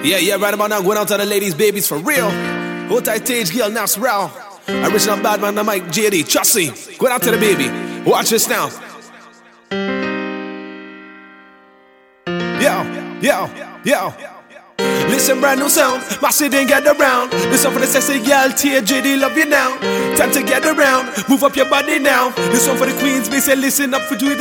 Yeah, right about now, going out to the ladies, babies, for real. Hold tight, Tage, girl, now Sorrel. Original bad man, the Mike, JD, trust me. Going out to the baby. Watch this now. Yo. Listen, brand new sound, my city get around. This one for the sexy girl, TJD, love you now. Time to get around, move up your body now. This one for the queens, me say listen up for do it.